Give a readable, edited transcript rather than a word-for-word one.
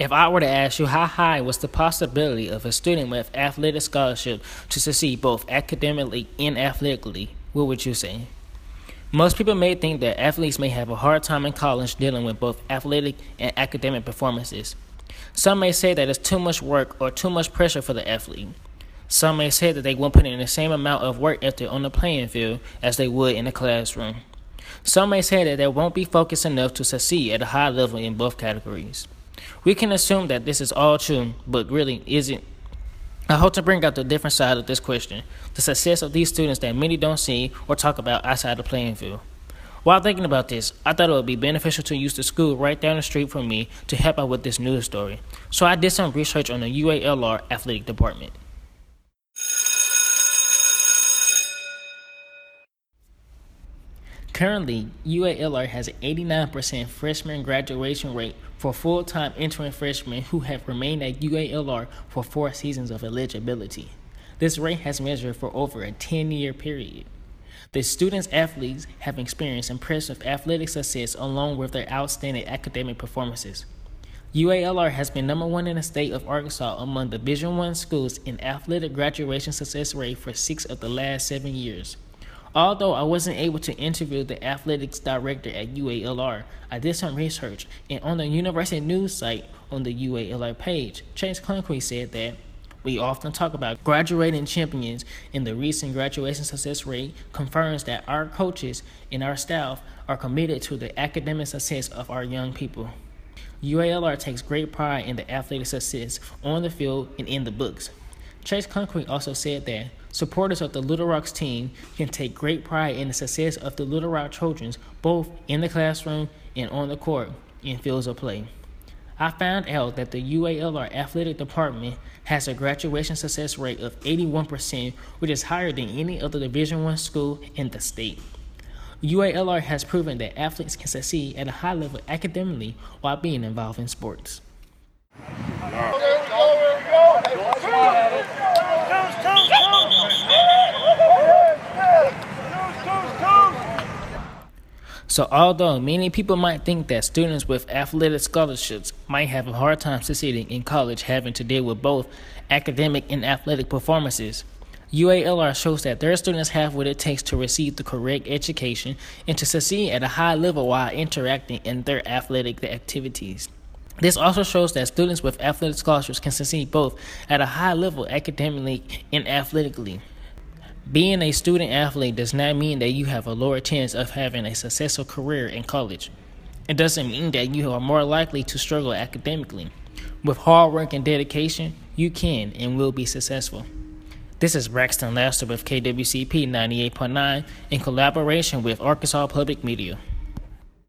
If I were to ask you how high was the possibility of a student with athletic scholarship to succeed both academically and athletically, what would you say? Most people may think that athletes may have a hard time in college dealing with both athletic and academic performances. Some may say that it's too much work or too much pressure for the athlete. Some may say that they won't put in the same amount of work ethic on the playing field as they would in the classroom. Some may say that they won't be focused enough to succeed at a high level in both categories. We can assume that this is all true, but really isn't. I hope to bring out the different side of this question, the success of these students that many don't see or talk about outside the playing field. While thinking about this, I thought it would be beneficial to use the school right down the street from me to help out with this news story. So I did some research on the UALR athletic department. Currently, UALR has an 89% freshman graduation rate for full-time entering freshmen who have remained at UALR for 4 seasons of eligibility. This rate has measured for over a 10-year period. The students-athletes have experienced impressive athletic success along with their outstanding academic performances. UALR has been number 1 in the state of Arkansas among Division I schools in athletic graduation success rate for 6 of the last 7 years. Although I wasn't able to interview the athletics director at UALR, I did some research, and on the university news site on the UALR page, Chase Concrete said that we often talk about graduating champions, and the recent graduation success rate confirms that our coaches and our staff are committed to the academic success of our young people. UALR takes great pride in the athletic success on the field and in the books. Chase Concrete also said that supporters of the Little Rocks team can take great pride in the success of the Little Rock Trojans both in the classroom and on the court in fields of play. I found out that the UALR athletic department has a graduation success rate of 81%, which is higher than any other Division I school in the state. UALR has proven that athletes can succeed at a high level academically while being involved in sports. So although many people might think that students with athletic scholarships might have a hard time succeeding in college having to deal with both academic and athletic performances, UALR shows that their students have what it takes to receive the correct education and to succeed at a high level while interacting in their athletic activities. This also shows that students with athletic scholarships can succeed both at a high level academically and athletically. Being a student athlete does not mean that you have a lower chance of having a successful career in college. It doesn't mean that you are more likely to struggle academically. With hard work and dedication, you can and will be successful. This is Braxton Laster with KWCP 98.9 in collaboration with Arkansas Public Media.